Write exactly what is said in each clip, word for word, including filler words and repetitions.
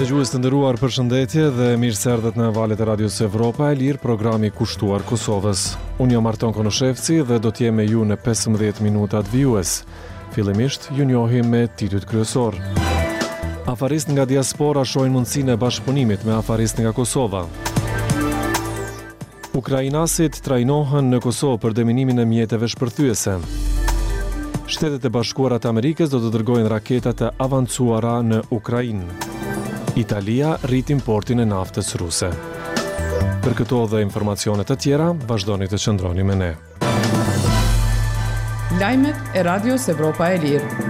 Dëgjues të nderuar, përshëndetje dhe mirë se erdhët në valët e Radios Evropa e Lirë, programi kushtuar Kosovës. Unë jam Arton Konoshevci dhe do t'jem me ju në pesëmbëdhjetë minutat vijues. Fillimisht ju njohim me titujt kryesor. Afarist nga diaspora shohin mundësinë e bashkëpunimit me afarist nga Kosova. Ukrainasit trajnohen në Kosovë për deminimin e mjeteve shpërthyese. Shtetet e Bashkuara të Amerikës do të dërgojnë raketa të avancuara në Ukrainë. Italia rrit importin e naftës ruse. Për këto dhe informacionet të tjera, vazhdoni të qëndroni me ne. Lajmet e Radios Evropa e Lirë.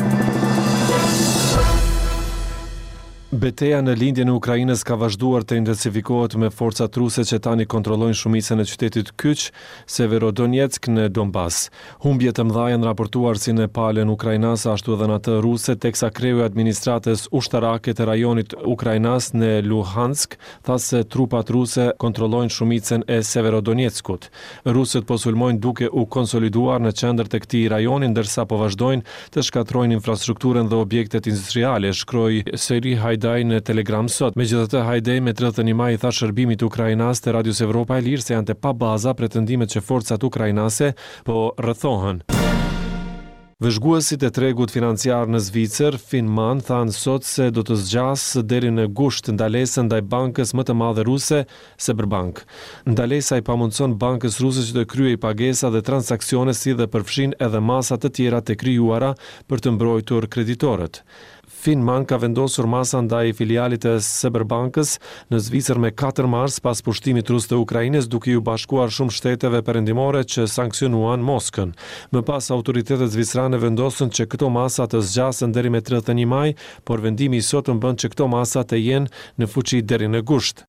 Betejë në lindjen e Ukrainës ka vazhduar të intensifikohet me forcat ruse që tani kontrollojnë shumicën e qytetit kyç, Severodonetsk në Donbas. Humbje të mëdha janë raportuar si në palën ukrainas ashtu edhe në atë ruse, teksa kreu i administratës ushtarake të rajonit Ukrainas në Luhansk tha se trupat ruse kontrollojnë shumicën e Severodonetskut. Rusët po sulmojnë duke u konsoliduar në qendër të këtij rajoni, ndërsa po vazhdojnë të shkatrojnë infrastrukturën dhe objektet industriale, shkroi Seri Hajdaj në Telegram sot. Megjithatë, Hajdej me tridhjetë e një maj i tha shërbimit ukrainas të Radios Evropa e Lirë se janë të pa baza pretendimet që forcat ukrainase po rrethohen. Vëzhguesit e tregut financiar në Zvicër, Finman, thanë sot se do të zgjas deri në gusht ndalesën ndaj bankës më të madhe ruse, Sberbank. Ndalesa i pamundson bankës ruse që të kryej pagesa dhe transaksione si dhe përfshin edhe masa të tjera të krijuara për të mbrojtur kreditorët. Finman ka vendosur masa ndaj filialit të Sberbankës në Zvicër me katër mars pas pushtimit rus të Ukrainës, duke u bashkuar shumë shteteve perëndimore që sanksionuan Moskën. Më pas autoritetet zvicrane vendosën që këto masa të zgjasen deri me tridhjetë e një maj, por vendimi i sotëm bën që këto masa të jenë në fuqi deri në gusht.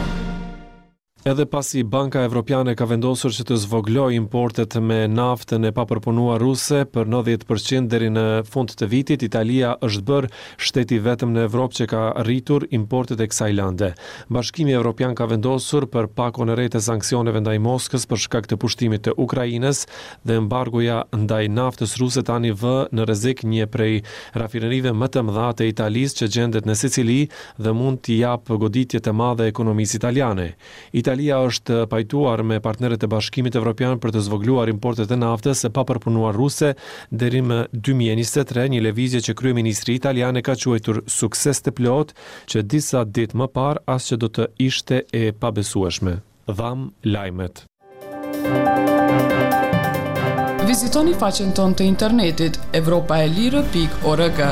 Edhe pasi Banka Evropiane ka vendosur që të zvoglojë importet me naftën e papërpunuar ruse për nëntëdhjetë përqind deri në fund të vitit, Italia është bërë shteti vetëm në Evropë që ka rritur importet e kësaj lande. Bashkimi Evropian ka vendosur për pakon e re të sanksioneve ndaj Moskës për shkak të pushtimit të Ukrainës dhe embargoja ndaj naftës ruse tani vë në rrezik një prej rafinerive më të mëdha të Italisë që gjendet në Sicili dhe mund t'i japë goditje të madhe ekonomisë italiane. Italia është pajtuar me partnerët e Bashkimit Evropian për të zvogluar importet e naftës e papërpunuar ruse deri më dy mijë e njëzet e tre, një lëvizje që kryeministri italian e ka quajtur sukses të plot, që disa ditë më parë asgjë do të ishte e pabesueshme. Dham lajmet. Vizitoni faqen tonë të internetit evropaelire pikë org.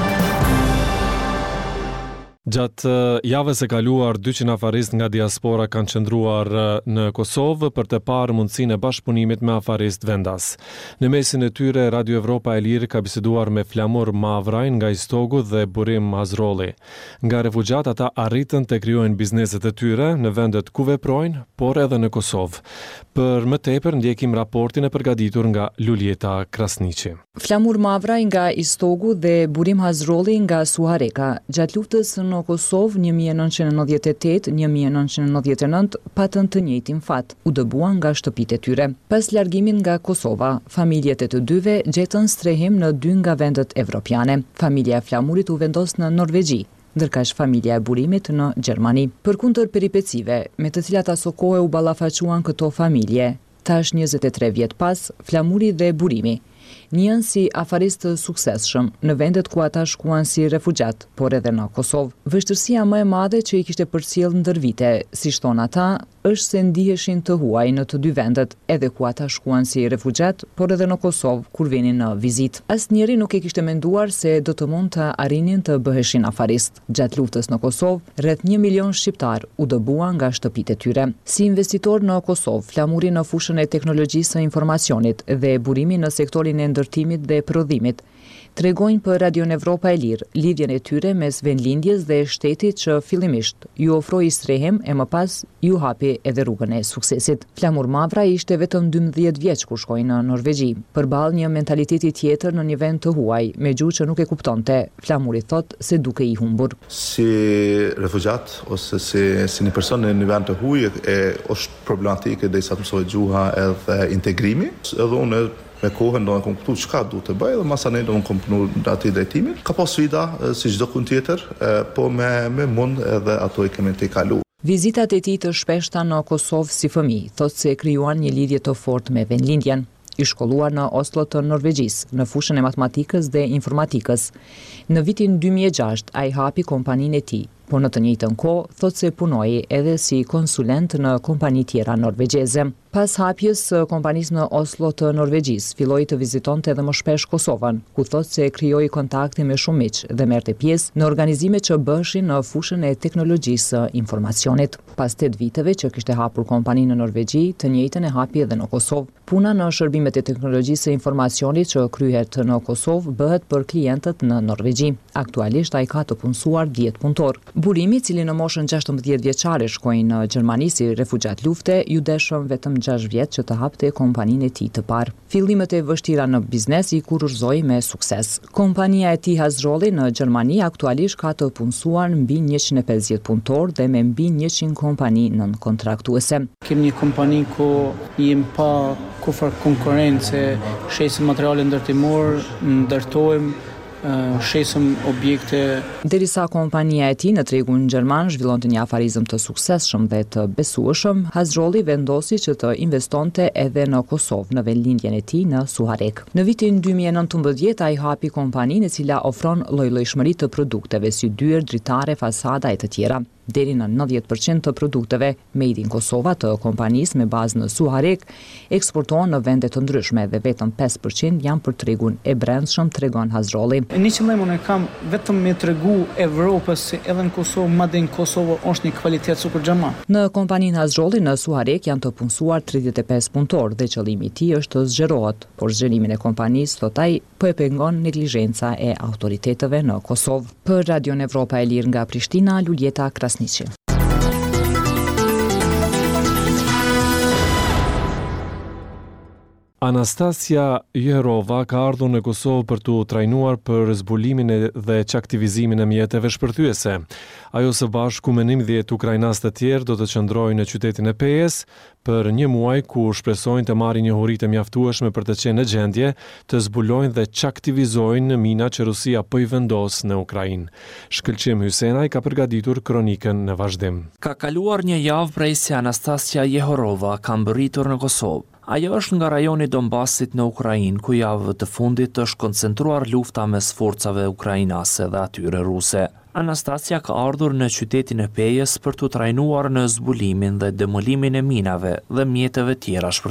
Gjatë javës e kaluar, dyqind afarist nga diaspora kanë qëndruar në Kosovë për të parë mundësinë e bashkëpunimit me afarist vendas. Në mesin e tyre, Radio Evropa e Lirë ka biseduar me Flamur Mavrajn nga Istogu dhe Burim Hazrolli. Nga refugjat ata arritën të krijojnë bizneset e tyre në vendet ku veprojnë, por edhe në Kosovë. Për më tepër ndjekim raportin e përgatitur nga Luljeta Krasniqi. Flamur Mavraj nga Istogu dhe Burim Hazrolli nga Suhareka. Gjatë luftës në Kosovë një mijë e nëntëqind e nëntëdhjetë e tetë - një mijë e nëntëqind e nëntëdhjetë e nëntë patën të njëjtin fat, u dëbuan nga shtëpitë e tyre. Pas largimit nga Kosova, familjet e të dyve gjetën strehim në dy nga vendet evropiane. Familja e Flamurit u vendos në Norvegji, ndërkaq familja e Burimit në Gjermani. Përkundër peripecive me të cilat aso kohë u ballafaquan këto familje, tash njëzet e tre vjet pas, Flamuri dhe Burimi njihen si afarist të suksesshëm në vendet ku ata shkuan si refugjat, por edhe në Kosovë. Vështirësia më e madhe që i kishte përcjell ndër vite, siç thon ata, është se ndiheshin të huaj në të dy vendet, edhe ku ata shkuan si refugjat, por edhe në Kosovë kur vinin në vizitë. Asnjëri nuk e kishte menduar se do të mund të arrinin të bëheshin afarist. Gjatë luftës në Kosovë, rreth një milion shqiptar u dëbuan nga shtëpitë e tyre. Si investitor në Kosovë, Flamuri në fushën e teknologjisë së informacionit dhe Burimi në sektorin e ndërtimit dhe prodhimit, tregojnë për Radion Evropa e Lirë lidhjen e tyre mes vendlindjes dhe shtetit që fillimisht ju ofroi strehim e më pas ju hapi edhe rrugën e suksesit. Flamur Mavra ishte vetëm dymbëdhjetë vjeç kur shkoi në Norvegji, përballë një mentaliteti tjetër në një vend të huaj, me gjuhë që nuk e kuptonte. Flamuri thot se duke i humbur. Si refugjat ose si, si një person në një vend të huaj e është problematike derisa të mësohet gjuha edhe integrimi. Edhe unë Me kohën do në kom kuptu çka duhet të bëj dhe masanej do në kom punu në ati drejtimin. Ka pas sfida si çdo kund tjetër, po me, me mund edhe ato i kemi të kalu. Vizitat e tij të shpeshta në Kosovë si fëmijë thotë se krijuan një lidhje të fortë me vendlindjen. I shkolluar në Oslo të Norvegjisë, në fushën e matematikës dhe informatikës. Në vitin dy mijë e gjashtë ai hapi kompaninë e tij, por në të njëjtën kohë thotë se punoi edhe si konsulent në kompani tjera norvegjeze. Pas hapjes së kompanisë në Oslo të Norvegjisë, filloi të vizitonte edhe më shpesh Kosovën, ku thotë se krijoi kontakte me shumë miq dhe merrte pjesë në organizime që bëshin në fushën e teknologjisë së informacionit. Pas tetë viteve që kishte hapur kompaninë në Norvegji, të njëjtën e hapi edhe në Kosovë. Puna në shërbimet e teknologjisë së informacionit që kryhet në Kosovë bëhet për klientët në Norvegji. Aktualisht ai ka të punësuar dhjetë punëtor. Burimi, i cili në moshën gjashtëmbëdhjetë vjeçare shkoi në Gjermani si refugjat lufte, ju deshëm vetëm gjashtë vjet që të hapte kompaninë e tij të parë. Fillimet e vështira në biznes i kurorëzoi me sukses. Kompania e tij Hazrolli në Gjermani aktualisht ka të punësuar mbi njëqind e pesëdhjetë punëtor dhe me mbi njëqind kompani nën kontraktuese. Kemi një kompani ku jem pa kufar konkurrence, shesim materiale ndërtimor, ndërtojmë, shesëm objekte. Derisa kompania e tij në tregun gjerman zhvillonte një afarizëm të suksesshëm dhe të besueshëm, Hazrolli vendosi që të investonte edhe në Kosovë në vendlindjen e tij në Suharek. Në vitin dy mijë e nëntëmbëdhjetë ai hapi kompaninë e cila ofron lloj-llojshmëri të produkteve si dyer, dritare, fasada e të tjera. Deri në nëntëdhjetë përqind të produkteve made in Kosova të kompanisë me bazë në Suharek eksportohen në vende të ndryshme dhe vetëm pesë përqind janë për tregun e brendshëm, tregon Hazrolli. Një qëllim unë kam vetëm me tregu Evropës se edhe në Kosovë, madje në Kosovë është një kvalitet super xhaman. Në kompaninë Hazrolli në Suharek janë të punësuar tridhjetë e pesë punëtor dhe qëllimi i tij është të zgjerohet, por zgjerimin e kompanisë thot ai po e pengon neglizhenca e autoriteteve në Kosovë. Për Radion Evropa e Lirë nga Prishtina, Luljeta Krasniqi. Anastasia Jerova ka ardhur në Kosovë për të trajnuar për zbulimin dhe çaktivizimin e mjeteve shpërthyese. Ajo së bashku me njëmbëdhjetë ukrainas të tjerë do të qëndrojnë në qytetin e Pejës për një muaj ku shpresojnë të marrin njohuri të mjaftueshme për të qenë në gjendje të zbulojnë dhe çaktivizojnë mina që Rusia po i vendos në Ukrainë. Shkëlqim Hysenaj ka përgatitur kronikën në vazhdim. Ka kaluar një javë prej se Anastasia Jerova ka mbërritur në Kosovë. Ajo është nga rajoni Donbasit në Ukrainë, ku javë të fundit është koncentruar lufta mes forcave ukrainase dhe atyre ruse. Anastasia ka ardhur në qytetin e Pejës për të trajnuar në zbulimin dhe demolimin e minave dhe mjeteve tjera shpërthyese.